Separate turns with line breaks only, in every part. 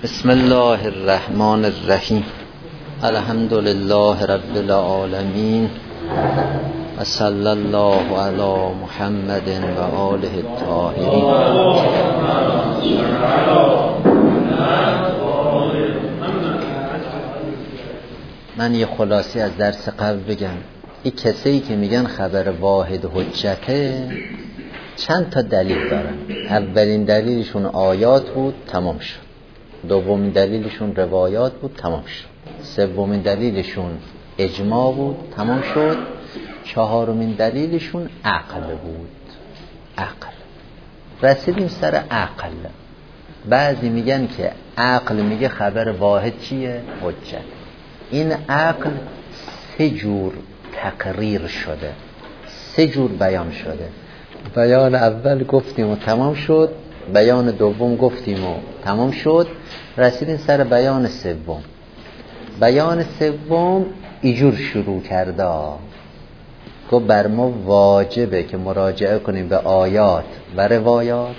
بسم الله الرحمن الرحیم. الحمد لله رب العالمین و صلی الله علی محمد و آله الطاهرین. من یه خلاصی از درس قبل بگم. این کسایی که میگن خبر واحد حجته چند تا دلیل دارن. اولین دلیلشون آیات بود، تمام شد. دومین دلیلشون روایات بود، تمام شد. سومین دلیلشون اجماع بود، تمام شد. چهارمین دلیلشون عقل بود. عقل. رسیدیم سر عقل. بعضی میگن که عقل میگه خبر واحد چیه؟ حجت. این عقل سه جور تقریر شده، سه جور بیان شده. بیان اول گفتیم و تمام شد، بیان دوم گفتیم و تمام شد، رسیدیم سر بیان سوم. بیان سوم اینجور شروع کرده که بر ما واجبه که مراجعه کنیم به آیات و روایات.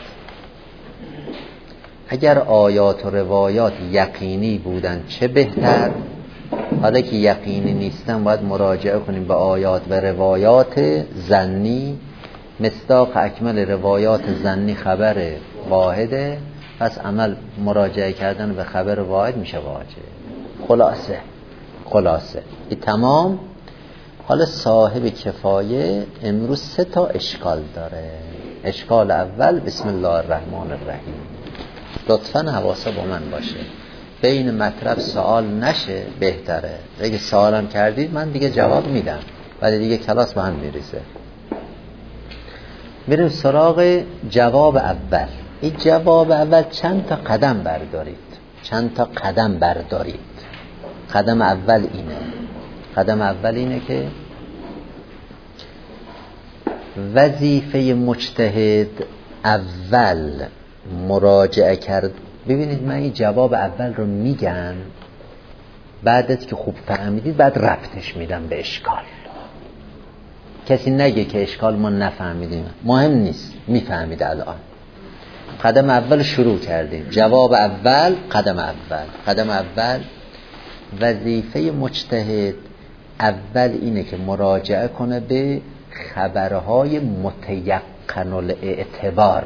اگر آیات و روایات یقینی بودن چه بهتر. حالا که یقینی نیستن باید مراجعه کنیم به آیات و روایات ظنی. مصداق اکمل روایات ظنی خبر واحده، پس عمل مراجعه کردن به خبر واحد میشه واجب. خلاصه این تمام. حالا صاحب کفایه امروز سه تا اشکال داره. اشکال اول بسم الله الرحمن الرحیم. لطفاً حواسا با من باشه، بین مطلب سوال نشه بهتره. اگه سوالم کردید من دیگه جواب میدم، ولی دیگه کلاس به هم میریزه. میریم سراغ جواب اول. این جواب اول چند تا قدم بردارید. قدم اول اینه که وظیفه مجتهد اول مراجعه کرد. ببینید من این جواب اول رو میگم، بعد از که خوب فهمیدید بعد ربطش میدم به اشکال. کسی نگه که اشکال ما نفهمیدیم، مهم نیست، میفهمید الان. قدم اول شروع کردیم. جواب اول، قدم اول وظیفه مجتهد اول اینه که مراجعه کنه به خبرهای متیقن الاعتبار.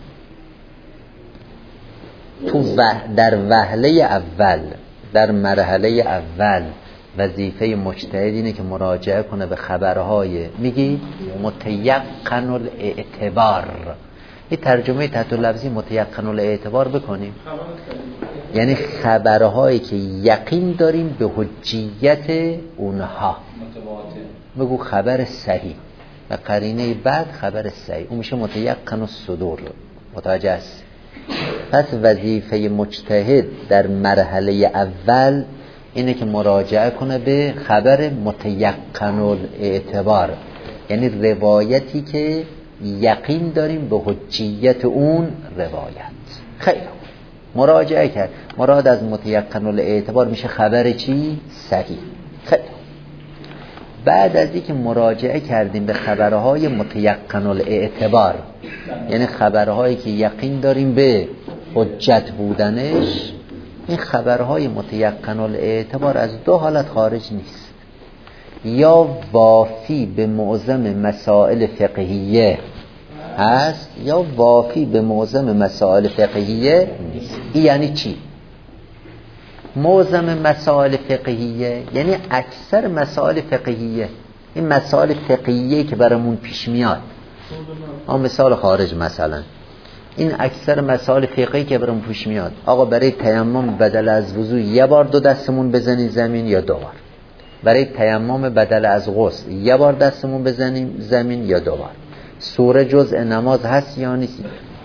در وهله اول، در مرحله اول وظیفه مجتهد اینه که مراجعه کنه به خبرهای میگی متیقن الاعتبار. این ترجمه تحت لفظی متیقن الاعتبار بکنیم، یعنی خبرهایی که یقین داریم به حجیت اونها. بگو خبر صحیح و قرینه بعد خبر صحیح، اون میشه متیقن الصدور. متوجه است؟ پس وظیفه مجتهد در مرحله اول اینه که مراجعه کنه به خبر متیقن الاعتبار، یعنی روایتی که یقین داریم به حجیت اون روایت. خیلی مراجعه کرد. مراد از متیقن الاعتبار میشه خبر چی؟ صحیح. خیلی بعد از اینکه مراجعه کردیم به خبرهای متیقن الاعتبار، یعنی خبرهایی که یقین داریم به حجت بودنش، این خبرهای متیقن الاعتبار از دو حالت خارج نیست. یا وافی به معظم مسائل فقهیه هست، یا وافی به معظم مسائل فقهیه نیست. این یعنی چی؟ معظم مسائل فقهیه یعنی اکثر مسائل فقهیه. این مسائل فقهیه که برامون پیش میاد، مثال خارج مثلا، این اکثر مسائل فقهی که برام پیش میاد، آقا برای تیمم بدل از وضو یه بار دو دستمون بزنیم زمین یا دو بار؟ برای تیمم بدل از غسل یه بار دستمون بزنیم زمین یا دو بار؟ سوره جزء نماز هست یا نیست؟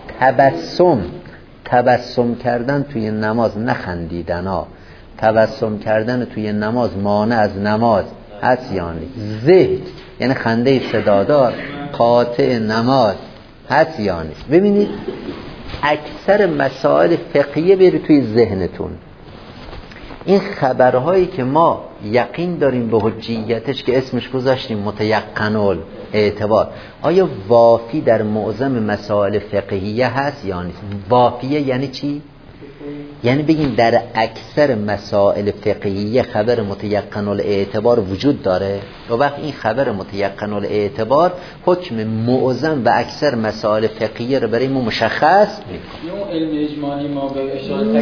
تبسم کردن توی نماز، نخندیدن ها، تبسم کردن توی نماز مانع از نماز هست یا نیست؟ زهد یعنی خنده صدادار قاطع نماز هست یا نیست؟ ببینید اکثر مسائل فقهیه بری توی ذهنتون. این خبرهایی که ما یقین داریم به حجیتش که اسمش گذاشتیم متیقن الاعتبار، آیا وافی در معظم مسائل فقهیه هست یا نیست؟ وافیه یعنی چی؟ یعنی بگیم در اکثر مسائل فقهی خبر متیقن الاعتبار وجود داره و وقت این خبر متیقن الاعتبار حکم معظم و اکثر مسائل فقهی رو برای ما مشخص میکنه.
اون علم اجمالی ما به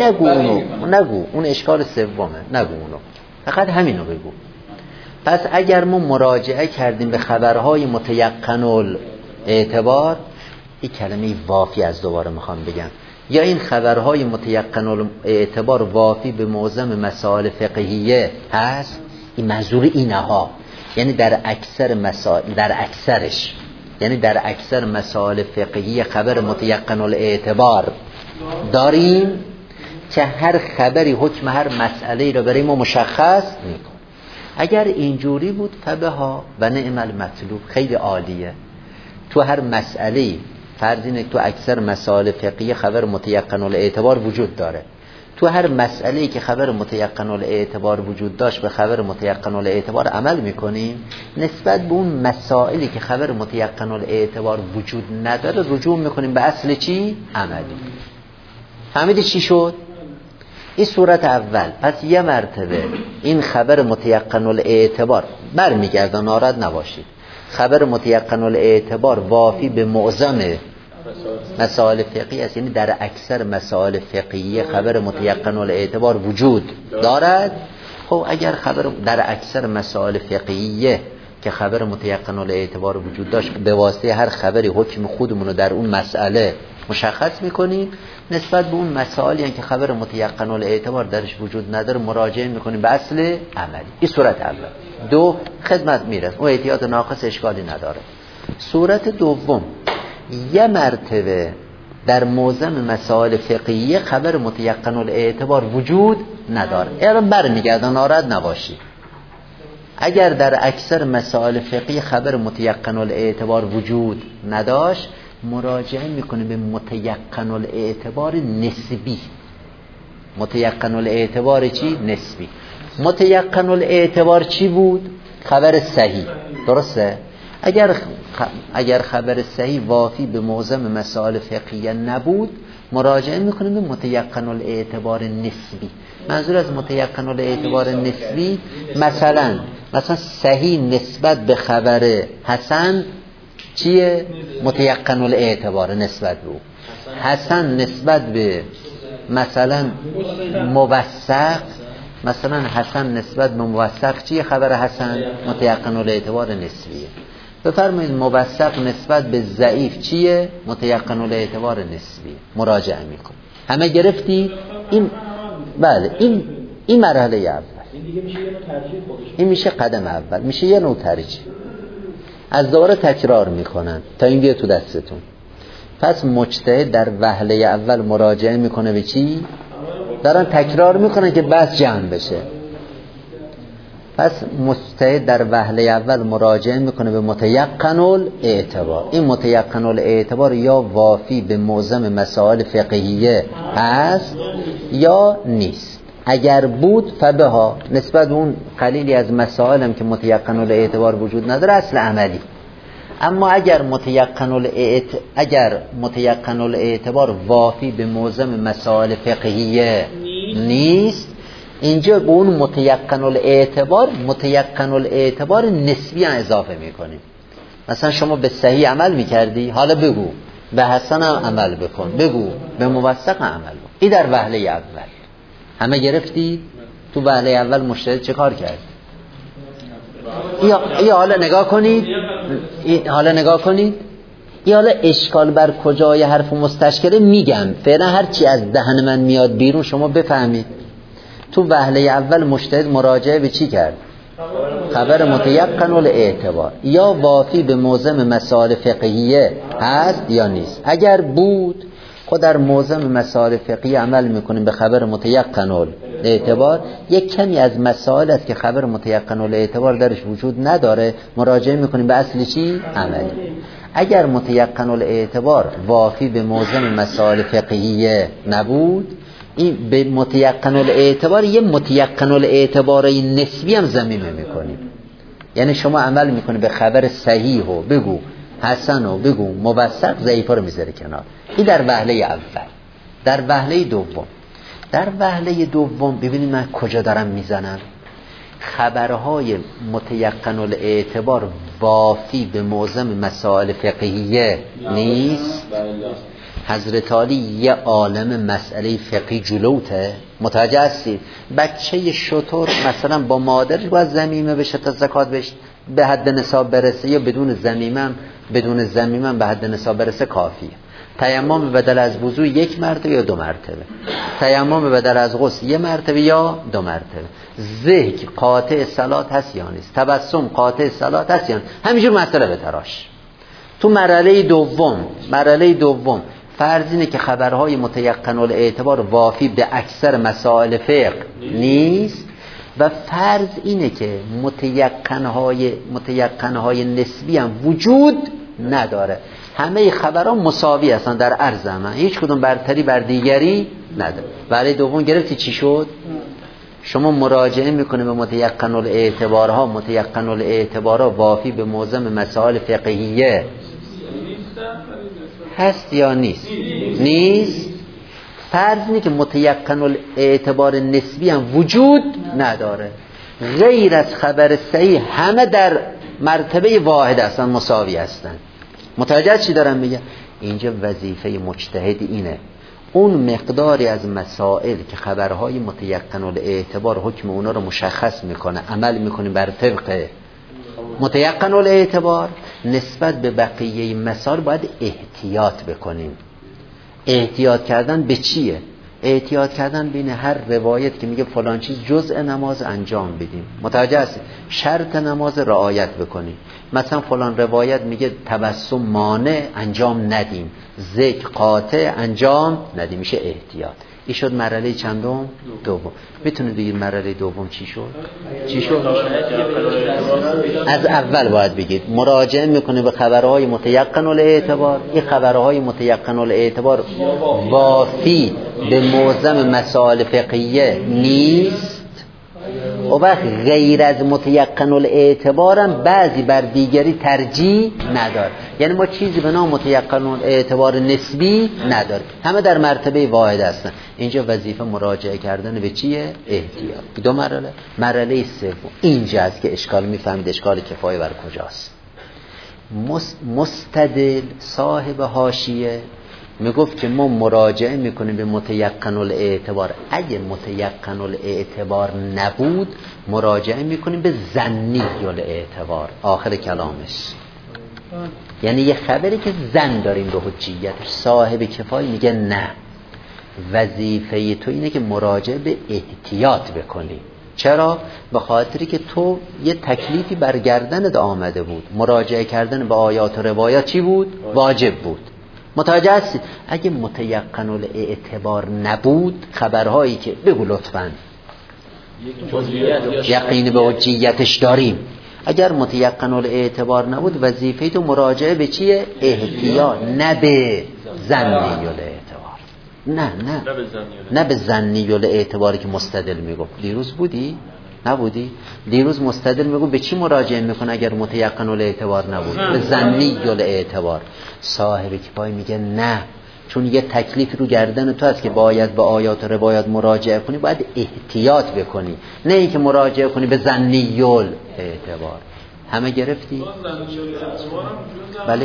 اشاره
نگو اون اشکال سومه، نگو اونو، فقط همینو بگو. پس اگر ما مراجعه کردیم به خبرهای متیقن الاعتبار، این کلمه وافی از دوباره میخوام بگم، یا این خبرهای متیقن الاعتبار وافی به معظم مسائل فقهیه هست، این منظور اینها، یعنی در اکثر مسائل، در اکثرش، یعنی در اکثر مسائل فقهی خبر متیقن الاعتبار داریم که هر خبری حکم هر مسئله رو برای ما مشخص میکنه. اگر اینجوری بود فبها و نعم المطلوب، خیلی عالیه. تو هر مسئله فرض اینه تو اکثر مسائل فقهی خبر متیقن الاعتبار وجود داره، تو هر مسئله‌ای که خبر متیقن الاعتبار وجود داشت به خبر متیقن الاعتبار عمل میکنیم. نسبت به اون مسائلی که خبر متیقن الاعتبار وجود نداره رجوع میکنیم به اصل چی؟ عملی. فهمیدی چی شد؟ این صورت اول. پس یه مرتبه این خبر متیقن الاعتبار برمیگردن، ناراحت نباشید، خبر متیقن الاعتبار وافی به معظم مسائل فقهی است، یعنی در اکثر مسائل فقهی خبر متیقن الاعتبار وجود دارد. خب اگر خبر در اکثر مسائل فقهیه که خبر متیقن الاعتبار وجود داشت، به واسطه هر خبری حکم خودمون رو در اون مسئله مشخص میکنیم. نسبت به اون مسائلی که خبر متیقن الاعتبار درش وجود نداره مراجعه میکنیم به اصل عملی. این صورت اول. دو، خدمت میرسه، اون احتیاط ناقص اشکالی نداره. صورت دوم، یه مرتبه در معظم مسائل فقهی خبر متیقن الاعتبار وجود نداره. الان برمیگردن، ناراحت نباشی. اگر در اکثر مسائل فقهی خبر متیقن الاعتبار وجود نداشت، مراجعه میکنه به متیقن الاعتبار نسبی. متیقن الاعتبار چی؟ نسبی. متیقن الاعتبار چی بود؟ خبر صحیح، درسته؟ اگر خبر صحیح وافی به معظم مسائل فقهیه نبود، مراجعه میکنیم به متیقن الاعتبار نسبی. منظور از متیقن الاعتبار نسبی مثلا صحیح نسبت به خبر حسن چیه؟ متیقن الاعتبار نسبت به او. حسن نسبت به مثلا موثق، مثلا حسن نسبت به موثق چیه؟ خبر حسن متیقن الاعتبار نسبیه. بفرمایید موثق نسبت به ضعیف چیه؟ متیقن الاعتبار نسبی. مراجعه میکن. همه گرفتی؟ این بله، این مرحله اول.
این دیگه میشه یه نوع ترجیح خودش.
این میشه قدم اول، میشه یه نوع ترجیح. از دوباره تکرار میکنن تا این بیاد تو دستتون. پس مجتهد در وهله اول مراجعه میکنه به چی؟ دارن تکرار میکنن که بس جمع بشه. پس مجتهد در وهله اول مراجعه میکنه به متیقن الاعتبار. این متیقن الاعتبار یا وافی به معظم مسائل فقهیه هست یا نیست. اگر بود فبها، نسبت به اون قلیلی از مسائل هم که متیقن الاعتبار وجود نداره اصل عملی. اما اگر متیقن الاعتبار وافی به معظم مسائل فقهیه نیست، اینجا به اون متیقن الاعتبار نسبی هم اضافه میکنیم. مثلا شما به صحیح عمل میکردی، حالا بگو به حسن هم عمل بکن، بگو به موثق عمل بکن. این در وهله اول. همه گرفتید؟ تو وهله اول مجتهد چه کار کرد؟ این حالا نگاه کنید. این حالا اشکال بر کجای حرف مستشکله میگم، فعلا هر چی از دهن من میاد بیرون شما بفهمید. تو وهله اول مجتهد مراجعه به چی کرد؟ خبر متیقن الاعتبار یا وافی به معظم مسائل فقهیه هست یا نیست. اگر بود، خود در معظم مسائل فقهی عمل میکنیم به خبر متیقن الاعتبار. یک کمی از مسائل است که خبر متیقن الاعتبار درش وجود نداره، مراجعه میکنیم به اصل چی؟ عملی. اگر متیقن الاعتبار وافی به معظم مسائل فقهیه نبود، این به متیقن الاعتبار یه متیقن الاعتباری نسبی هم ضمیمه میکنیم. یعنی شما عمل میکنی به خبر صحیح و بگو، حسن و بگو، موثق، ضعیف رو میذاره کنار. این در وهله اول. در وهله دوم در وهله دوم ببینید من کجا دارم میزنم. خبرهای متیقن الاعتبار وافی به معظم مسائل فقهیه نیست. حضرت علی یه عالم مسئله فقهی جلوته، متوجه هستید؟ بچه شطور مثلا با مادرش باید ضمیمه بشه تا زکات بشه به حد نصاب برسه، یا بدون ضمیمه به حد نصاب برسه کافیه. تیمم بدل از وضو 1 مرتبه یا 2 مرتبه، تیمم بدل از غسل 1 مرتبه یا 2 مرتبه. ذکر قاطع صلات هست یا نیست؟ تبسم قاطع صلات هست یا نیست؟ همینجور مسئله بتراش. تو مرحله دوم فرض اینه که خبرهای متیقن الاعتبار وافی به اکثر مسائل فقه نیست، و فرض اینه که متیقنهای نسبی هم وجود نداره. همه خبرها مساوی هستن در عرض من، هیچ کدوم برتری بر دیگری نداره. برای دوم گرفتی چی شد؟ شما مراجعه میکنه به متیقن الاعتبارها وافی به معظم مسائل فقهیه هست یا نیست؟ نیست. فرض اینه که متیقن الاعتبار نسبی هم وجود نداره. غیر از خبر صحیح همه در مرتبه واحد هستن، مساوی هستن. متوجه چی دارم میگم؟ اینجا وظیفه مجتهد اینه اون مقداری از مسائل که خبرهای متیقن الاعتبار حکم اونا رو مشخص میکنه عمل میکنیم بر طبق متیقن الاعتبار، نسبت به بقیه مسائل باید احتیاط بکنیم. احتیاط کردن به چیه؟ احتیاط کردن بین هر روایت که میگه فلان چیز جزء نماز انجام بدیم، متوجه هستی؟ شرط نماز رعایت بکنیم. مثلا فلان روایت میگه تبسم مانع انجام ندیم، ذکر قاطع انجام ندیم، میشه احتیاط. این شد مرحله چندم؟ دوم. میتونه بگید مرحله دوم چی شد؟ از اول باید بگید مراجعه میکنه به خبرهای متیقن الاعتبار. این خبرهای متیقن الاعتبار وافی به معظم مسائل فقهیه نیست، و وقت غیر از متیقن الاعتبارم بعضی بر دیگری ترجیح نداره. یعنی ما چیزی به نام متیقن الاعتبار نسبی نداره، همه در مرتبه واحد هستن. اینجا وظیفه مراجعه کردن به چیه؟ احتیاط. دو مرحله. مرحله سوم اینجاست که اشکال میفهمید اشکال کفایه بر کجاست. مستدل صاحب حاشیه میگفت که ما مراجعه میکنیم به متیقن الاعتبار. اگه متیقن الاعتبار نبود مراجعه میکنیم به ظنی الاعتبار. آخر کلامش یعنی یه خبری که ظن داریم به حجیتش. صاحب کفایه میگه نه، وظیفه تو اینه که مراجعه به احتیاط بکنی. چرا؟ به خاطری که تو یه تکلیفی برگردنت آمده بود، مراجعه کردن به آیات و روایات چی بود؟ واجب بود. متوجه هستید؟ اگه متیقن الاعتبار نبود خبرهایی که بگو لطفاً یقین به حجیتش داریم، اگر متیقن الاعتبار نبود وظیفه تو مراجعه به چیه؟ احتیاط، نه به ظنی الاعتبار. نه به ظنی الاعتباری که مستدل میگفت. دیروز بودی؟ نبودی؟ دیروز مستدل میگو به چی مراجعه میکنه اگر متیقن الاعتبار نبود؟ به ظنی الاعتبار. صاحب کفایه میگه نه، چون یه تکلیف رو گردن تو هست که باید به آیات و روایات مراجعه کنی، باید احتیاط بکنی، نه اینکه مراجعه کنی به ظنی الاعتبار. همه گرفتی؟ بله؟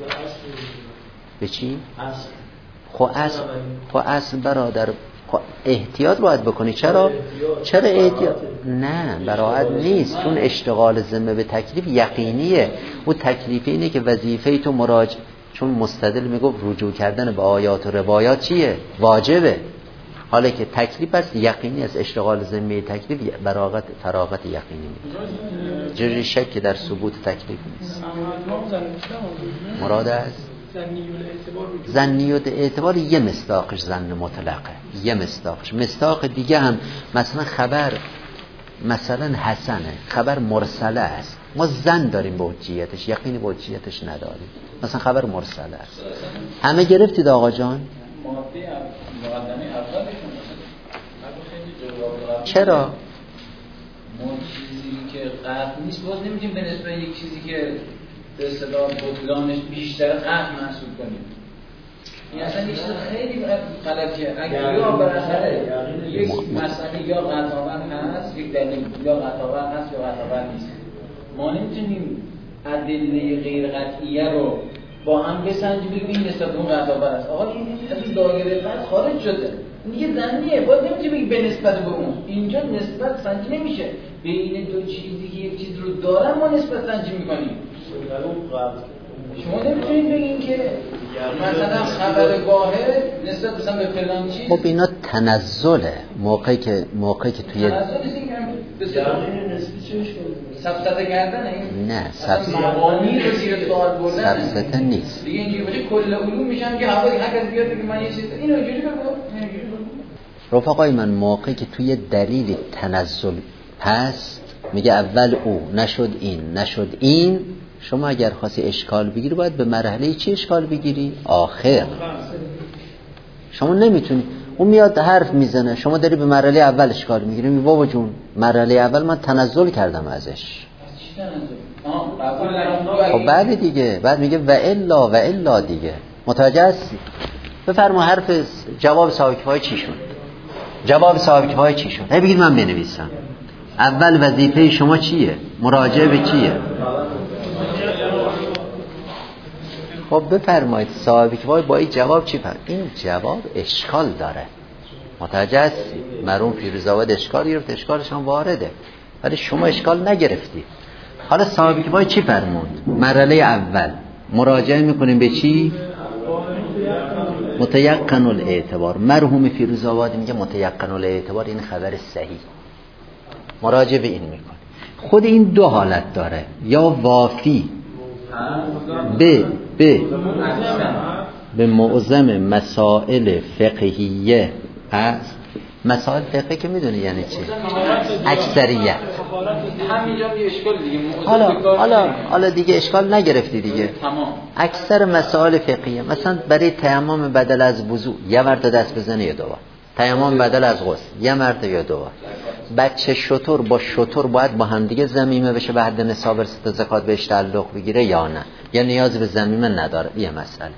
به چی؟ خب اصل برادر احتیاط باید بکنی. چرا احتیاط؟ نه براحت نیست، چون اشتغال ذمه به تکلیف یقینیه. او تکلیف اینه که وظیفه تو مراجعه، چون مستدل میگفت رجوع کردن به آیات و روایات چیه؟ واجبه. حالا که تکلیف است یقینی است، اشتغال ذمه تکلیف فراغت یقینی میده. جوری شک در ثبوت تکلیف نیست. مراد است ظنی الاعتبار یه مصداقش ظن مطلقه، یه مصداق دیگه هم مثلا خبر مثلا حسنه، خبر مرسله است، ما ظن داریم به حجیتش، یقین به حجیتش نداریم. مثلا خبر مرسله است. همه گرفتید آقا جان؟ چرا؟
چیزی که قطع نیست باز نمیتونیم به نسبت یک چیزی که به اصطلاح بطلانش بیشتر قطع محسوب کنیم. این اصلا یه چیز خیلی غلطیه. اگر یا بالاخره یک مسئله یا قطعاً هست، یک دلیل یا قطعاً هست یا قطعاً نیست، ما نمیتونیم ادله غیر قطعیه رو با هم بسنجیم بگیم این نسبت اون قطعاً است. آقا این از دایره فرض خارج شده، این دیگه ظنیه، باید نمیتونی بگی به نسبت به اون. اینجا نسبت سنجی نمیشه بین دو چیزی که یک چیز رو دارن، ما نسبت سنجی میکنیم. شما نمیتونید بگین که مثلا خبر واحد نسبت مثلا به فلان چیز.
خب اینا تنزله. موقعی که توی
سبسته کردن این
نه سبسته
مبانی رو زیر سوال بردن
سبسته نیست.
دیگه اینجوری باشه کل علوم میشن که هر کسی بیاد بگه من یه چیز اینو اینجوری بگو.
رفقای من، موقعی که توی دلیل تنزل هست، میگه اول او نشد این، شما اگر خواستی اشکال بگیری باید به مرحله چی اشکال بگیری؟ آخر. شما نمیتونی، اون میاد حرف میزنه، شما داری به مرحله اول اشکال میگیری، میگی بابا جون مرحله اول من تنزل کردم ازش. خب بعد دیگه بعد میگه و الا دیگه متوجه هستی؟ بفرما حرف جواب صاحب چی شد؟ جواب صاحب چی شد؟ بگید من بنویسم. اول وظیفه شما چیه؟ مراجعه به چیه؟ خب بفرمایید صاحب کفایه با این جواب چی فرق؟ این جواب اشکال داره. متوجه هستی؟ مرحوم فیروزآباد اشکال گرفت، اشکالش هم وارده، ولی شما اشکال نگرفتی. حالا صاحب کفایه چی فرمود؟ مرحله اول مراجعه میکنیم به چی؟ متیقن الاعتبار. مرحوم فیروزآباد میگه متیقن الاعتبار این خبر صحیح، مراجعه به این میکنه. خود این دو حالت داره، یا وافی به معظم مسائل فقهیه است. مسائل فقهی که میدونی یعنی چی؟ اکثریت.
همینجا یه اشکال دیگه.
حالا دیگه اشکال نگرفتی دیگه.
تمام.
اکثر مسائل فقهیه، مثلا برای تیمم بدل از وضو یه مرتبه دست بزنه یا دو بار، تیمم بدل از غسل یه مرتبه یا دو بار. بچه شتر با شتر باید با هم دیگه ضمیمه بشه به حد نصاب رسید زکات بهش تعلق بگیره یا نه، یا نیاز به ضمیمه نداره. یه مسئله.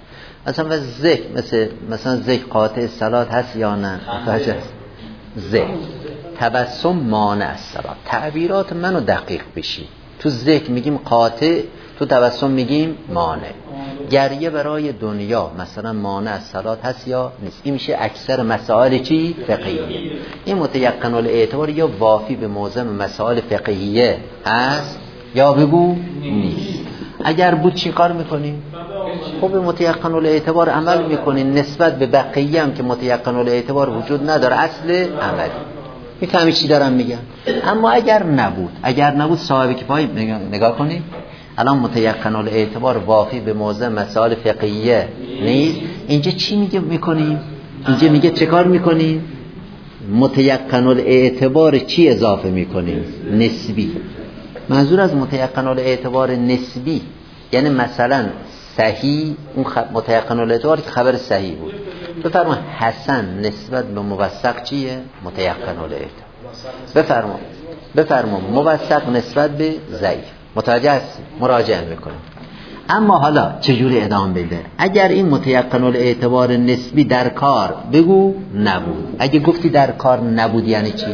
مثلا ذکر قاطع صلات هست یا نه؟ ذکر تبسم مانع از صلات. تعبیرات منو دقیق بشی. تو ذکر میگیم قاطع، تو تبسم میگیم مانع. گریه برای دنیا مثلا مانع از صلات هست یا نیست؟ این میشه اکثر مسائل چی؟ فقهیه. این متیقن الاعتبار یا وافی به معظم مسائل فقهیه هست یا بگو نیست. اگر بود چی کار میکنیم؟ خب متیقن الاعتبار عمل میکنیم نسبت به بقیه هم که متیقن الاعتبار وجود نداره، اصل عملی. میفهمی چی دارم میگم؟ اما اگر نبود صاحب کفایه نگاه کنید، الان متیقن الاعتبار وافی به معظم مسائل فقهیه نیست. اینجا چی میکنیم؟ اینجا میگه چه کار میکنیم؟ متیقن الاعتبار چی اضافه میکنیم؟ نسبی. منظور از متیقن الاعتبار نسبی یعنی مثلا صحیح، اون متیقن الاعتبار که خبر صحیح بود. بفرما حسن نسبت به موثق چیه؟ متیقن الاعتبار. بفرما موثق نسبت به ضعیف. متوجه هستی؟ مراجعه میکنیم. اما حالا چجوری ادامه بده؟ اگر این متیقن الاعتبار نسبی در کار بگو نبود. اگه گفتی در کار نبود یعنی چی؟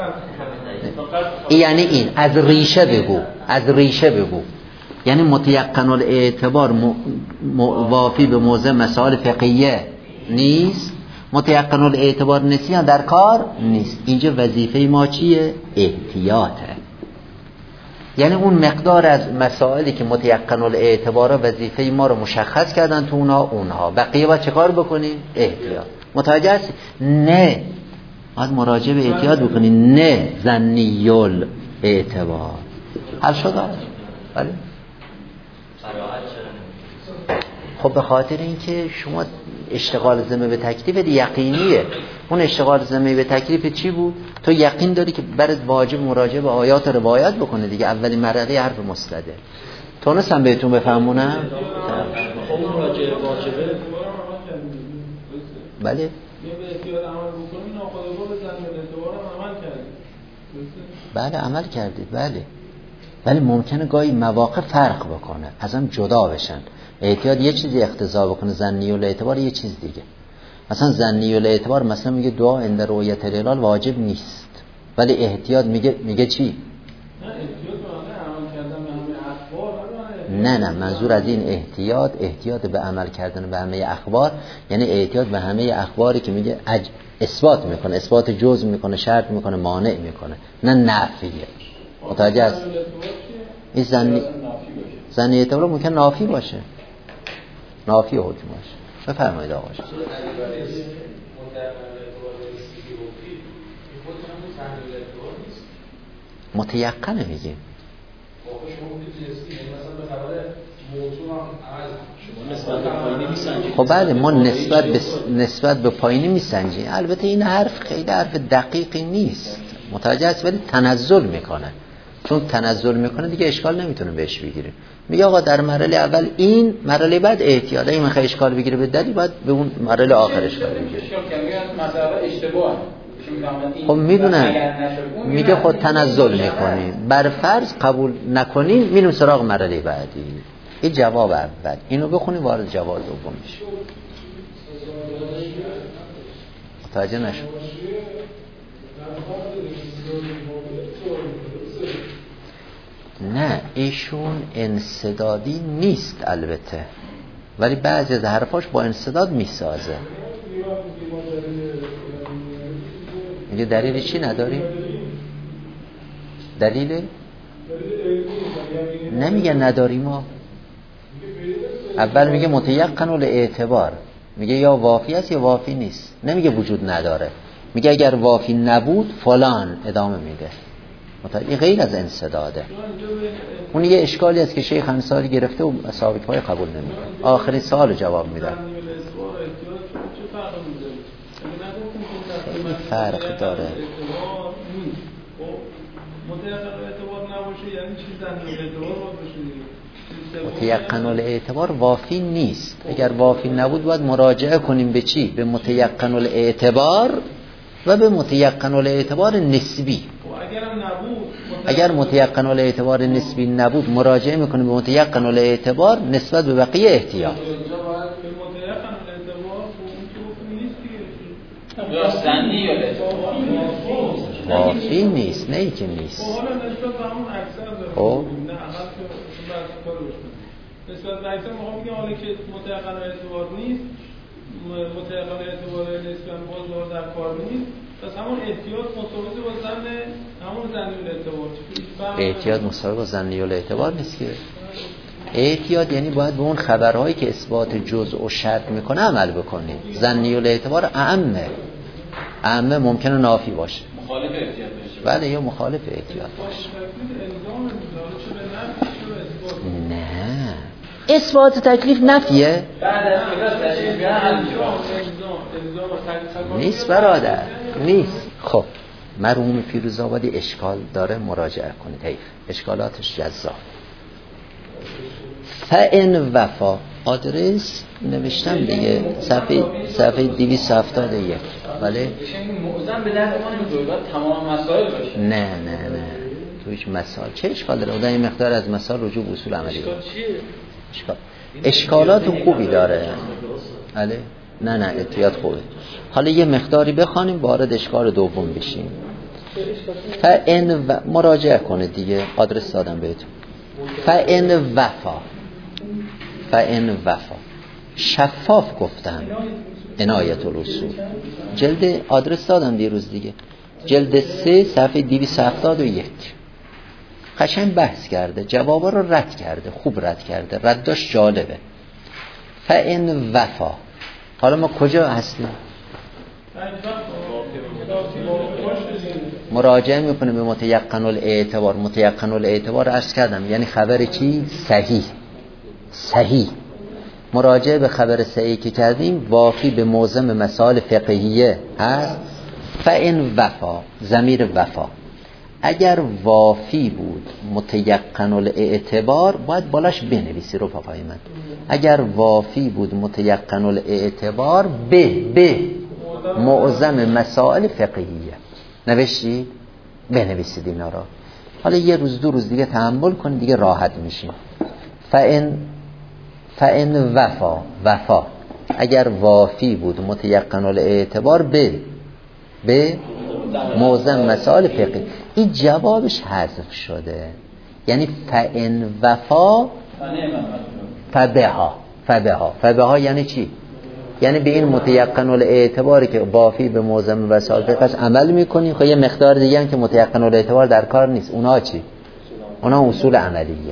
یعنی این از ریشه بگو. یعنی متیقن الاعتبار وافی به موضع مسائل فقهیه نیست، متیقن الاعتبار نسبی در کار نیست. اینجا وظیفه ما چیه؟ احتیاطه. یعنی اون مقدار از مسائلی که متیقن الاعتبار وظیفه ما رو مشخص کردن تو اونها بقیه باید چه کار بکنیم؟ احتیاط. متوجه هستی؟ نه باید مراجعه به احتیاط بکنی، نه ظنی الاعتبار. حل شد؟ بله. خب به خاطر اینکه شما اشتغال ذمه به تکلیف یقینیه. اون اشتغال ذمه به تکلیف چی بود؟ تو یقین داری که برات واجب مراجعه به آیات روایت بکنه دیگه. اولین مرحله حرف مستدل. تونستم بهتون بفهمونم؟
خب مراجعه واجبه.
بله.
یه به احتیاط عمل بکنیم ناخودآگاه به ذمه اعتبار عمل کردید.
بله عمل کردید. بله. ولی ممکنه گاهی مواقع فرق بکنه، از هم جدا بشن. احتیاط یه چیزی اقتضا بکنه، ظنی الاعتبار یه چیز دیگه. مثلا ظنی الاعتبار مثلا میگه دعا عند رؤیت الهلال واجب نیست، ولی احتیاط میگه چی؟ نه منظور از این احتیاط به عمل کردن به همه اخبار، یعنی احتیاط به همه اخباری که میگه اثبات میکنه، اثبات جزم میکنه، شرط میکنه، مانع میکنه، نه نفیه. متوجه است؟ این ظنی اعتبار ممکن نافی باشه، نافی حکم باشه. بفرمایید آقا. متیقنه میگیم. خب بله ما نسبت به پایینی میسنجیم. البته این حرف خیلی حرف دقیقی نیست، متوجه است، ولی تنزل میکنه. چون تنزل میکنه دیگه اشکال نمیتونه بهش بگیره. میگه آقا در مرحله اول این، مرحله بعد احتیاط. اگه میخوای اشکال بگیره به دلیل، باید به اون مرحله آخر اشکال بگیره. خب میدونم، میگه خود تنزل میکنی، بر فرض قبول نکنین میریم سراغ مرحله بعدی. این جواب اول، اینو بخونیم وارد جواب دوم میشه. متوجه نشد؟ نه ایشون انسدادی نیست البته، ولی بعضی از حرفاش با انسداد میسازه. میگه دلیل چی نداریم؟ دلیل؟ نمیگه نداریم ما. اول میگه متیقن الاعتبار، میگه یا وافی است یا وافی نیست، نمیگه وجود نداره. میگه اگر وافی نبود فلان، ادامه میده. این غیر از انسداده. اون یه اشکالی است که شیخ انصاری گرفته و ثابت پای قبول نمیکنه. آخرین سوال جواب میده. خیلی فرق داره. متیقن الاعتبار وافی نیست. اگر وافی نبود باید مراجعه کنیم به چی؟ به متیقن الاعتبار و به متیقن الاعتبار نسبی. اگر متیقن الاعتبار نسبی نبود مراجعه میکنیم به متیقن الاعتبار نسبت به بقیه احتیاط. وافی نیست، نه ای که نیست. خب
نسبت به اکثر موقع میگه حالا که متيقن اعتبار نیست، متيقن اعتبار نسبت باز در کار نیست، پس همون احتیاط مساوی با ظن همون ظنی الاعتبار.
احتیاط مساوی با ظنی الاعتبار نیست که. احتیاط یعنی باید به اون خبرهایی که اثبات جزء و شرط میکنه عمل بکنید. ظنی الاعتبار اعمه ممکنه نافی باشه،
مخالف احتیاط باشه،
بله یا مخالف احتیاط باشه. نه اثبات تکلیف نفیه؟
بعد از
نیست برادر، نیست. خب مرحوم فیروزآبادی اشکال داره، مراجعه کنید. حیف اشکالاتش جذاب. فإن وفا، آدرس نوشتم دیگه، صفحه 271. بله
این موزن به درد ما نمی‌خوره، باید تمام مسائل باشه.
نه تو هیچ مسائل چه اشکال داره؟ اون یه مقدار از مسائل رجوع به اصول عملی داره. اشکالات خوبی داره. بله نه احتیاط خوبه. حالا یه مقداری بخوانیم وارد اشکال دوم بشیم. فإن مراجعه کنید دیگه، آدرس دادم بهتون. فإن وفا شفاف گفتم، عنایت الاصول جلد، آدرس دادم دیروز دیگه، جلد 3 صفحه 271. قشنگ بحث کرده، جوابا رو رد کرده، خوب رد کرده، رداش جالبه. فإن وفا، حالا ما کجا هستیم؟ مراجعه میکنه به متیقن الاعتبار. متیقن الاعتبار عرض کردم یعنی خبر چی؟ صحیح. مراجعه به خبر صحیح که کردیم وافی به موزم مسائل فقهیه هست. فإن وفا، ضمیر وفا اگر وافی بود متیقن الاعتبار، باید بالاش بنویسی رو پاپای من. اگر وافی بود متیقن الاعتبار به معظم مسائل فقهیه، نوشتید؟ بنویسید اینا را. حالا یه روز دو روز دیگه تحمل کنید دیگه راحت میشیم. فإن وفا اگر وافی بود متیقن الاعتبار به موزم مسائل فقهی، این جوابش حذف شده. یعنی فإن وفا فبها یعنی چی؟ یعنی به این متیقن الاعتباری که وافی به موزم مسائل فقهی عمل میکنیم. خب یه مقدار دیگه هم که متیقن الاعتبار در کار نیست، اونا چی؟ اونا اصول عملیه.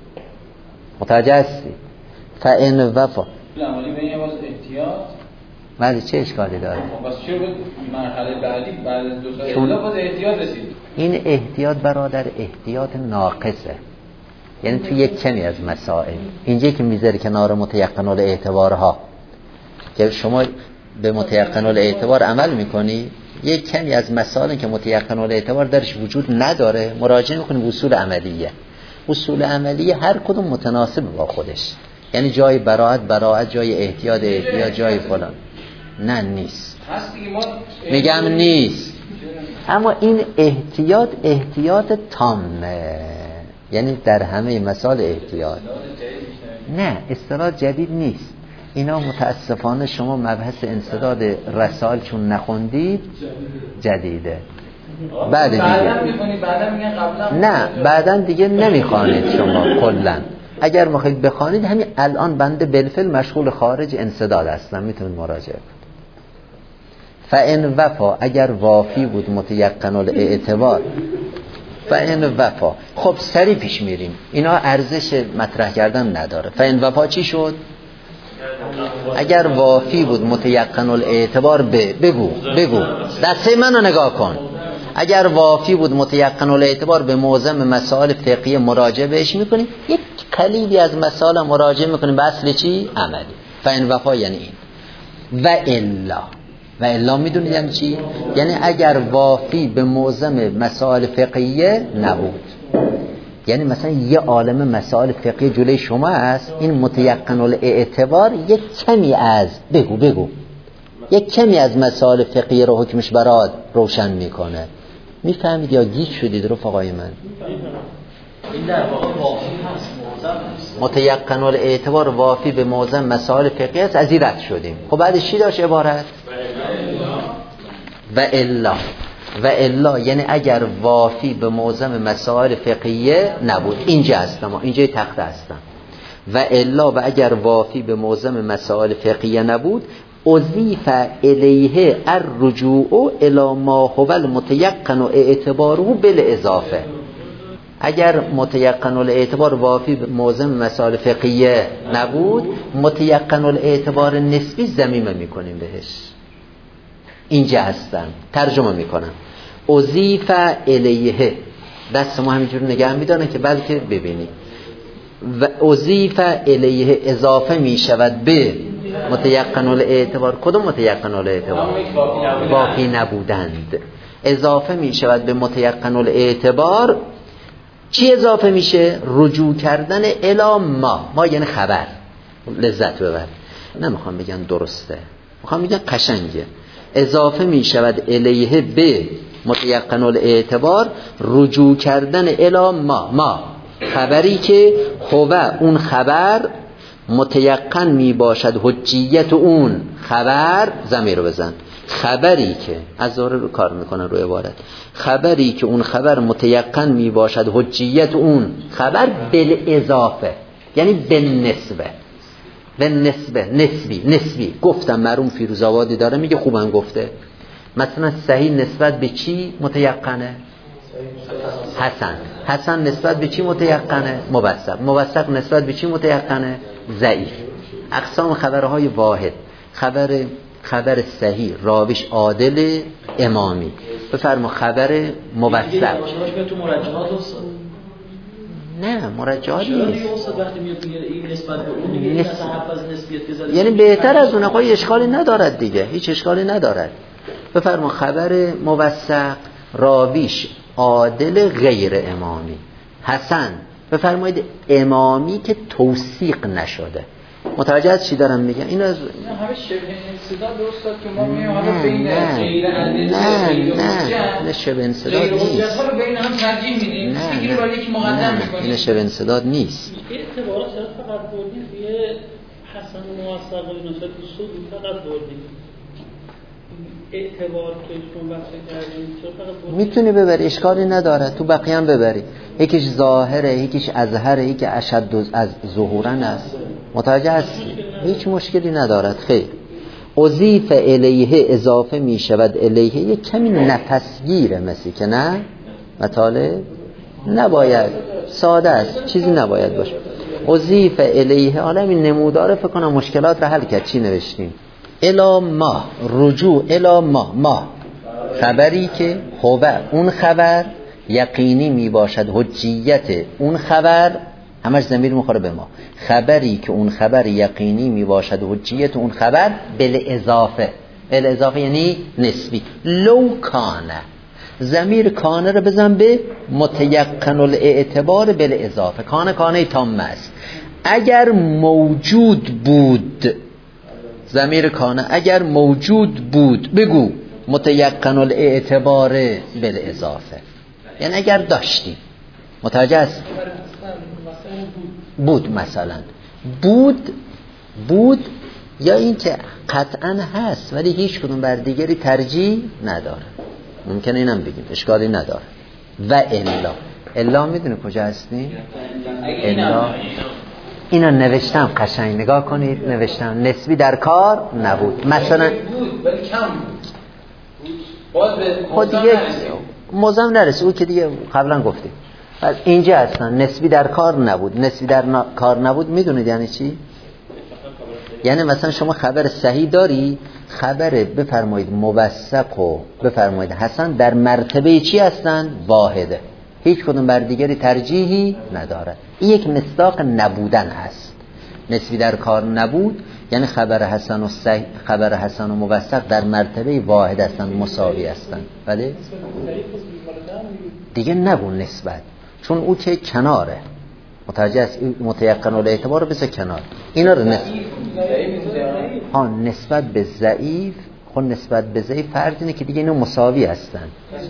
متوجه هستی؟ فإن وفا
عملی به این باز احتیاط
ولی چه اشکالی داره؟
بس چرا مرحله بعدی بعد از 2 سال باز احتیاط رسید؟
این احتیاط برادر احتیاط ناقصه. یعنی تو یک کمی از مسائل اینجا که میذاری کنار متیقن الاعتبارها که شما به متیقن الاعتبار عمل میکنی، یک کمی از مسائل که متیقن الاعتبار درش وجود نداره مراجعه میکنی به اصول عملیه. اصول عملیه هر کدوم متناسب با خودش، یعنی جای براعت، جای احتیاط جای فلان. نه نیست، میگم نیست. اما این احتیاط تامه، یعنی در همه مسائل احتیاط. نه اصطلاح جدید نیست. اینا متاسفانه شما مبحث انسداد رسائل چون نخوندید جدیده. بعد دیگه نه بعداً دیگه نمیخوانید شما کلا. اگر میخواید بخوانید همین الان بنده بالفعل مشغول خارج انسداد هستم، میتونید مراجعه کنید. فإن وفا اگر وافی بود متیقن الاعتبار فإن وفا. خب سری پیش میریم، اینا ارزش مطرح کردن نداره. فإن وفا چی شد؟ اگر وافی بود متیقن الاعتبار بگو دسته منو نگاه کن. اگر وافی بود متیقن الاعتبار به موزم مسائل فقهی مراجعه بهش میکنیم، یک قلیبی از مسائل مراجعه میکنیم به اصل چی؟ عملی. فإن وفا یعنی این. و الا میدونید یعنی چی؟ یعنی اگر وافی به موزم مسائل فقهیه نبود، یعنی مثلا یه عالم مسائل فقهی جلوی شما هست، این متیقن الاعتبار یک کمی از یک کمی از مسائل فقهی رو حکمش برات روشن میکنه. میفهمید یا گیج شدید رفقای من؟
این در واقع وافی هست،
متیقن الاعتبار وافی به موزم مسائل فقهی است. از این رد شدیم. خب بعدش چی داشت عبارت؟ و الا یعنی اگر وافی به موزم مسائل فقهیه نبود. اینجا هستم، اینجا تخته هستم. و الا و اگر وافی به موزم مسائل فقهیه نبود، اضیف الیه الرجوع الی ما هو المتیقن اعتباره بالاضافه. اگر متیقن الاعتبار وافی به موزم مسائل فقهیه نبود، متیقن الاعتبار نسبی ضمیمه میکنیم بهش. اینجا هستم، ترجمه میکنم. اضیف الیه، دست ما همینجور نگه میدانه که بلکه ببینید. و اضیف الیه اضافه میشود به متیقن الاعتبار. کدوم متیقن الاعتبار؟ وافی نبودند. اضافه میشود به متیقن الاعتبار. چی اضافه میشه؟ رجوع کردن الی ما یعنی خبر. لذت ببر، نمیخوام بگن درسته، میخوام بگن قشنگه. اضافه میشود الیه به متیقن الاعتبار، رجوع کردن الی ما خبری که هو اون خبر متیقن می باشد حجیت اون خبر. ضمیر رو بزن. خبری که از ظاهر رو کار میکنن رو عبارت. خبری که اون خبر متیقن می باشد حجیت اون خبر بالاضافه، یعنی بالنسبه. نسبی. گفتم مرحوم فیروزآبادی داره میگه خوبم گفته. مثلا صحیح نسبت به چی متیقنه؟ حسن نسبت به چی متیقنه؟ موثق نسبت به چی متیقنه؟ ضعیف. اقسام خبرهای واحد. خبر صحیح راویش عادل امامی. بفرما خبر موثق. نه مرجعات نیست. یعنی بهتر از اون قای اشکالی ندارد دیگه، هیچ اشکالی ندارد. بفرما خبر موثق راویش عادل غیر امامی. حسن بفرمایید امامی که توثیق نشده. متوجه از چی دارم میگم؟ اینو
همه شبه انسداد درست که ما میگیم حالا بین غیر ادله
نه شبه انسداد نیست.
غیر حجت رو بین هم ترجیح میدیم. یکی رو یکی مقدم میکنیم.
این شبه انسداد نیست.
اعتبارات چرا فقط بردیم یه حسن موثق و اینا شد سود فقط بردیم. اعتبار که شما بحث کردیم چرا فقط بردیم؟
میتونی ببری، اشکالی نداره، تو بقیه هم ببری. یکیش ظاهره، یکیش اظهره، یکی اشد از ظهورن است. متوجه هستی؟ هیچ مشکلی ندارد. خیر. اضیف الیه اضافه می شود الیه یک کمی نفسگیره مثل که نه مطالب نباید، ساده است، چیزی نباید باشه. اضیف الیه، حالا این نمودار فکر کنم مشکلات را حل کرد. چی نوشتیم؟ الا ما، رجوع الا ما خبری که هو اون خبر یقینی می باشد، حجیت اون خبر همش ضمیر میخوره به ما، خبری که اون خبر یقینی می باشد، حجیت اون خبر بالاضافه. بالاضافه یعنی نسبی. لو کانه، ضمیر کانه رو بزن به متیقن الاعتبار بالاضافه. کانه تامه است. اگر موجود بود، ضمیر کانه اگر موجود بود بگو متیقن الاعتبار بالاضافه، یعنی اگر داشتیم. متوجه است؟ بود مثلا بود یا این که قطعا هست ولی هیچ کدوم بر دیگری ترجیح نداره. ممکنه اینم بگیم، اشکالی نداره. و الا میدونه کجا هستی؟ الا اینا نوشتم، قشنگ نگاه کنید، نوشتم نسبی در کار نبود مثلا
بود ولی کم بود.
خود دیگه موزم نرسه، او که دیگه قبلا گفتیم. پس اینجا هستن نسبی در کار نبود. نسبی در کار نبود میدونید یعنی چی؟ یعنی مثلا شما خبر صحیح داری، خبر بفرمایید موثق و بفرمایید حسن در مرتبه چی هستن؟ واحده، هیچ کدوم بر دیگری ترجیحی نداره. این یک مصداق نبودن هست. نسبی در کار نبود یعنی خبر حسن و صحیح، خبر حسن و موثق در مرتبه واحد هستن، مساوی هستن. بله دیگه نبود نسبت، چون او که کناره. متوجه است؟ متیقن الاعتبار رو بسه کنار. اینا رو نسبت به ضعیف، خود نسبت به ضعیف فرض اینه که دیگه اینا مساوی هستن.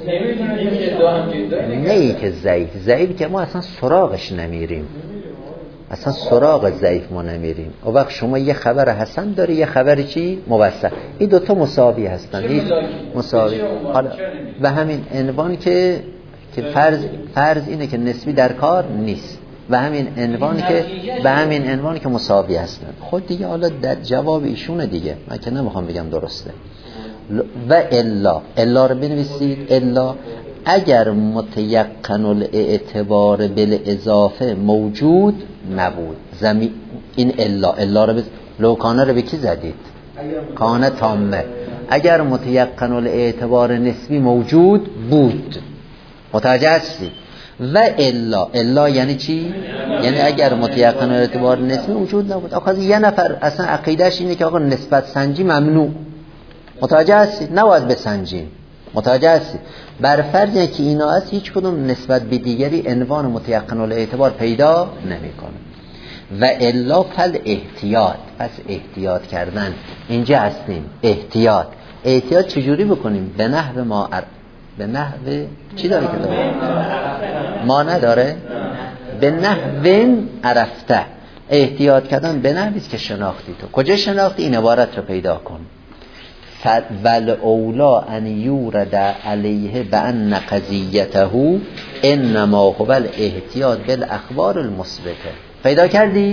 نه ای که ضعیف که ما اصلا سراغش نمیریم، اصلا سراغ ضعیف ما نمیریم. او وقت شما یه خبر حسن داری، یه خبر چی؟ موثق. این دوتا مساوی هستن، هیچ مساوی. حالا و همین عنوان که فرض اینه که نسبی در کار نیست، و همین عنوان که مساوی هستن. خود دیگه حالا در جواب ایشونه دیگه، من که نمیخوام بگم درسته. و الا رو بنویسید. الا اگر متیقن الاعتبار بالاضافه موجود نبود. این الا رو لوکانه رو به کی زدید؟ کانه تامه. اگر متیقن الاعتبار نسبی موجود بود. متوجه هستی؟ و الا یعنی چی؟ یعنی اگر متیقن اعتبار نسبی وجود نبود. آخه یه نفر اصلا عقیدهش اینه که آقا نسبت سنجی ممنوع. متوجه هستی؟ نباید بسنجیم. متوجه هستی؟ بر فرض که اینا هست هیچ کدوم نسبت به دیگری عنوان متیقن الاعتبار پیدا نمیکنه. و الا فل احتیاط، پس احتیاط کردن. اینجا هستیم. احتیاط چجوری بکنیم؟ به نحو چی داره که داره؟ ما نداره؟ به نحو عرفته. احتیاط کردن به نحوی که شناختی تو. کجا شناختی؟ این عبارت رو پیدا کن. ول اولا ان یورد علیه بان قضیته انما هو الاحتیاط بالاخبار المثبته. پیدا کردی؟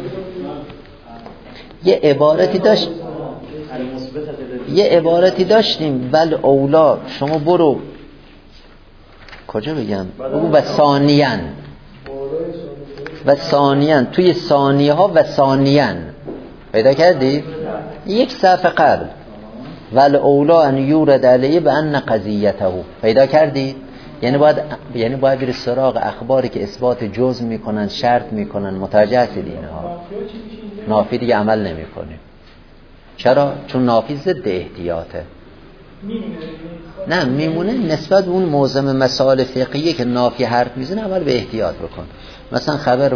یه عبارتی داشتیم. ول اولا، شما برو کجا بگم؟ بگو و ثانیاً توی ثانیه ها و ثانیاً پیدا کردی؟ یک صفحه قبل ول اولا ان یورد علیه بان قضیته پیدا کردی؟ یعنی باید بری سراغ اخباری که اثبات جزم میکنن، شرط میکنن. متوجه هستید اینها؟ نافی دیگه عمل نمیکنه. چرا؟ چون نافی ضد احتیاطه.
میمونه.
نه میمونه نسبت به اون موزم مسائل فقهیه که نافی حرف میزنه اول به احتیاط بکن. مثلا خبر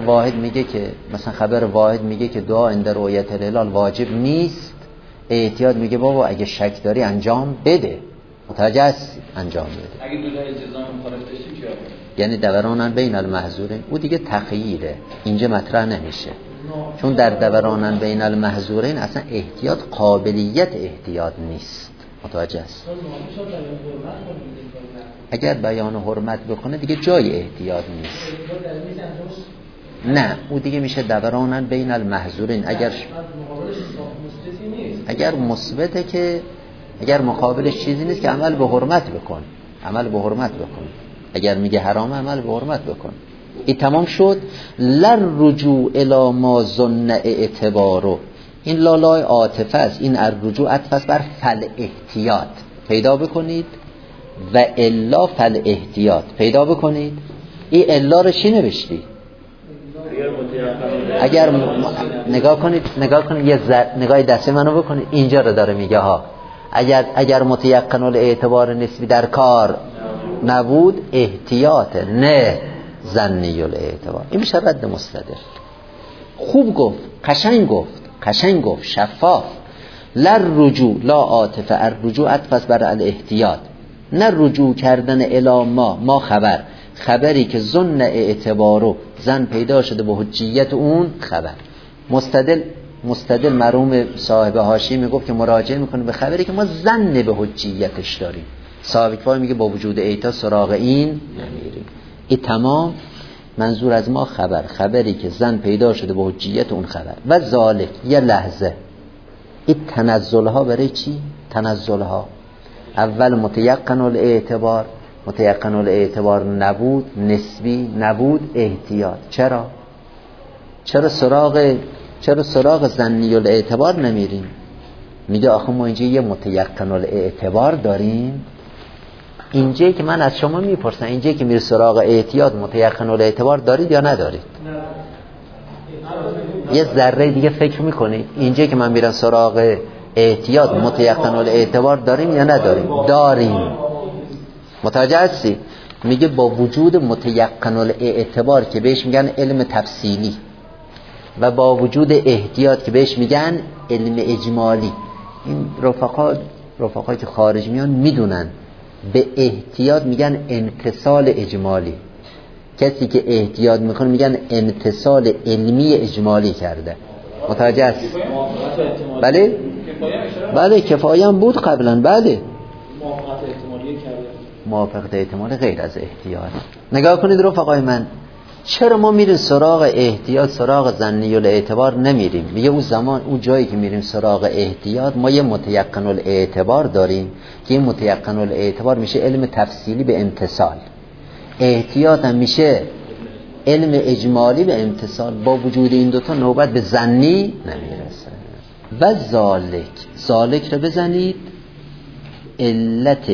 واحد میگه که دعا عند رؤیت الهلال واجب نیست، احتیاط میگه بابا اگه شک داری انجام بده، متوجه هستی؟ انجام بده.
اگه دو تا التزام مخالف داشتیم چیکار کنیم؟
یعنی دورانن بین المحظورین، او دیگه تخییره، اینجا مطرح نمیشه، چون در دورانن بین المحظورین اصلا احتیاط قابلیت احتیاط نیست، متوجه است؟ اگر بیان حرمت بکنه دیگه جای احتیاط نیست. نه او دیگه میشه دورانن بین المحظورین. اگر مثبته که اگر مقابلش چیزی نیست که عمل به حرمت بکن، اگر میگه حرام عمل به حرمت بکن. این تمام شد. لر رجوع الی ما ظن اعتبارو، این لالای عاطفه است، این الرجوع عطف است بر فل احتیاط، پیدا بکنید و الا فل احتیاط پیدا بکنید. این الا رو چی نوشتی؟ اگر نگاه کنید یه نگاه دسته منو بکنید، اینجا رو داره میگه ها، اگر متیقن الاعتبار نسبی در کار نبود احتیاط، نه ظنی الاعتبار. این میشه رد مستدل. خوب گفت، قشنگ گفت، شفاف. لر رجوع لا عاطفه، الرجوع عطف بر الاحتیاط، نه رجوع کردن الی ما خبری که ظن اعتبارو زن پیدا شده به حجیت اون خبر. مستدل مرحوم صاحب حاشیه میگفت که مراجعه میکنه به خبری که ما زن به حجیتش داریم. صاحب کفایه میگه با وجود ایتا سراغ این نمیریم. این تمام منظور از ما خبری که زن پیدا شده به حجیت اون خبر. و ذالک یه لحظه، این تنزلها برای چی؟ تنزلها اول متیقن الاعتبار نبود، نسبی نبود، احتیاط. چرا سراغ ظنی الاعتبار نمیریم؟ میگه آخه ما اینجا یه متیقن الاعتبار داریم. اینجایی که من از شما میپرسم، اینجایی که میره سراغ احتیاط متیقن الاعتبار دارید یا ندارید؟ یه ذره دیگه فکر میکنید اینجایی که من میرم سراغ احتیاط متیقن الاعتبار داریم یا نداریم؟ داریم. متوجه هستی؟ میگه با وجود متیقن الاعتبار که بهش میگن علم تفصیلی و با وجود احتیاط که بهش میگن علم اجمالی. این رفقا که خارج میان میدونن به احتیاط میگن امتصال اجمالی. کسی که احتیاط میکنه میگن امتصال علمی اجمالی کرده. متوجه هستی؟ بله کفایه هم بود قبلا. بله موافقت احتمال غیر از احتیاط. نگاه کنید رفقای من، چرا ما میریم سراغ احتیاط، سراغ ظنی الاعتبار نمیریم؟ میگه اون زمان اون جایی که میریم سراغ احتیاط ما یه متیقن الاعتبار داریم که این متیقن الاعتبار میشه علم تفصیلی به امتصال، احتیاط هم میشه علم اجمالی به امتصال. با وجود این دوتا نوبت به ظنی نمیرسه. و ذالک رو بزنید علت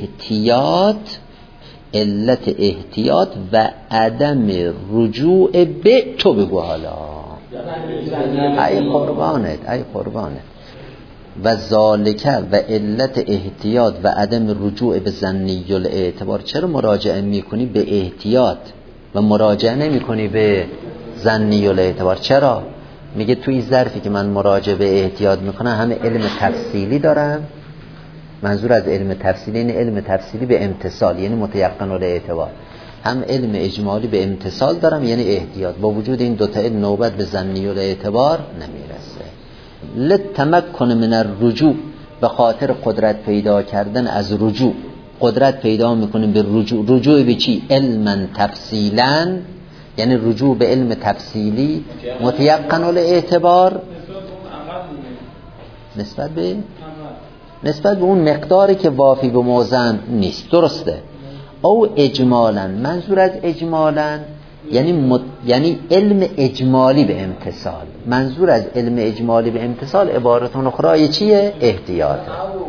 احتیاط و عدم رجوع به تو بگو حالا. ای قربانت. و ذالک و علت احتیاط و عدم رجوع به ظنی الاعتبار. چرا مراجعه میکنی به احتیاط و مراجعه نمیکنی به ظنی الاعتبار؟ چرا؟ میگه توی ظرفی که من مراجعه به احتیاط میکنم همه علم تفصیلی دارم. منظور از علم تفصیلی این علم تفصیلی به امتصال یعنی متیقن الاعتبار، هم علم اجمالی به امتصال دارم یعنی احتیاط. با وجود این دوتا علم نوبت به ظنی الاعتبار نمیرسه. لتمکن من الرجوع، به خاطر قدرت پیدا کردن از رجوع. قدرت پیدا میکنیم به رجوع به چی؟ علما تفصیلا، یعنی رجوع به علم تفصیلی متیقن الاعتبار نسبت به اون مقداری که وافی به موزن نیست. درسته؟ او اجمالا، منظور از اجمالا یعنی علم اجمالی به امتصال. منظور از علم اجمالی به امتصال عبارتون اخرى چیه؟ احتیاطه.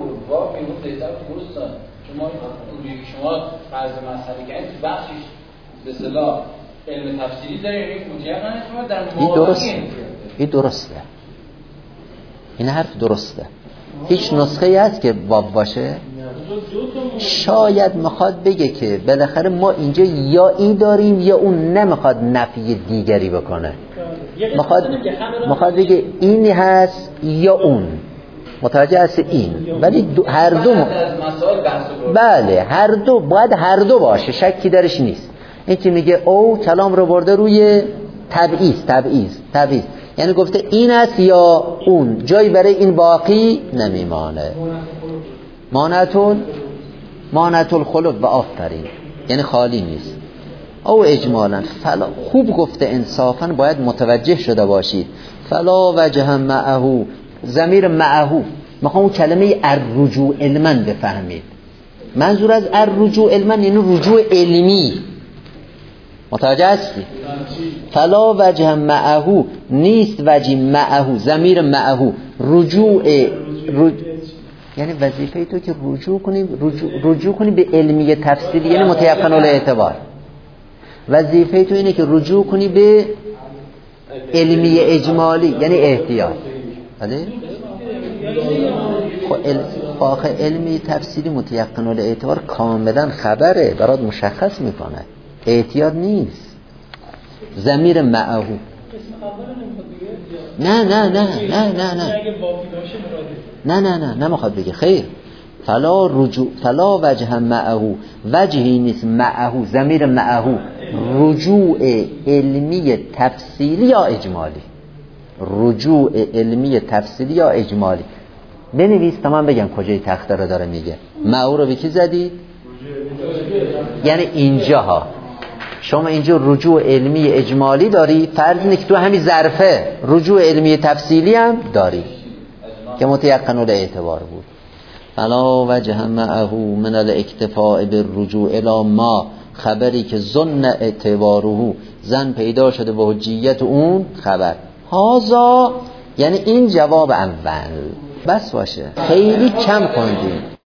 شما فرض مسئله که این بخشش به اصطلاح علم تفصیلی داره، یعنی متیقن شما در
این درسته. این حرف درسته. هیچ نسخه ای هست که باب باشه؟ شاید میخواد بگه که بالاخره ما اینجا یا این داریم یا اون نمیخواد نفی دیگری بکنه، میخواد بگه این هست یا اون، متوجه هست این، ولی هر دو بله هر دو باید هر دو باشه، شکی درش نیست. این که میگه او کلام رو برده روی تبعیض، یعنی گفته این است یا اون، جایی برای این باقی نمیمانه. مانعت الخلق و آفرین، یعنی خالی نیست. او اجمالا فلا، خوب گفته انصافا باید متوجه شده باشید. فلا وجه معه، ضمیر معه میخوام اون کلمه الرجوع علما بفهمید. منظور از الرجوع علما یعنی رجوع علمی، متوجه هستی؟ فلا وجه معه، نیست وجه معه، ضمیر معه رجوع یعنی وظیفه تو که رجوع کنی به علمی تفسیری، یعنی متیقن الاعتبار. وظیفه تو اینه که رجوع کنی به علمی اجمالی، یعنی احتیاط. بله؟ آخه علمی تفسیری متیقن الاعتبار کاملا خبره برات مشخص میکنه، احتیاط نیست. ضمیر معه نه نمیخواد بگه خیر. فلا وجه معه، وجهی نیست معه، ضمیر معه رجوع علمی تفصیلی یا اجمالی، رجوع علمی تفصیلی یا اجمالی. بنویس تا من بگم کجای تخته رو داره میگه. معه رو به کی زدی؟ یعنی اینجا ها شما اینجا رجوع علمی اجمالی داری، فرض اینه که تو همین ظرفه رجوع علمی تفصیلی هم داری که متیقن الاعتبار بود. فلا وجه معه من الاکتفاء بالرجوع الی ما، خبری که ظن اعتباره، زن پیدا شده به حجیت اون خبر. هازا یعنی این جواب اول بس باشه، خیلی کم خوندیم.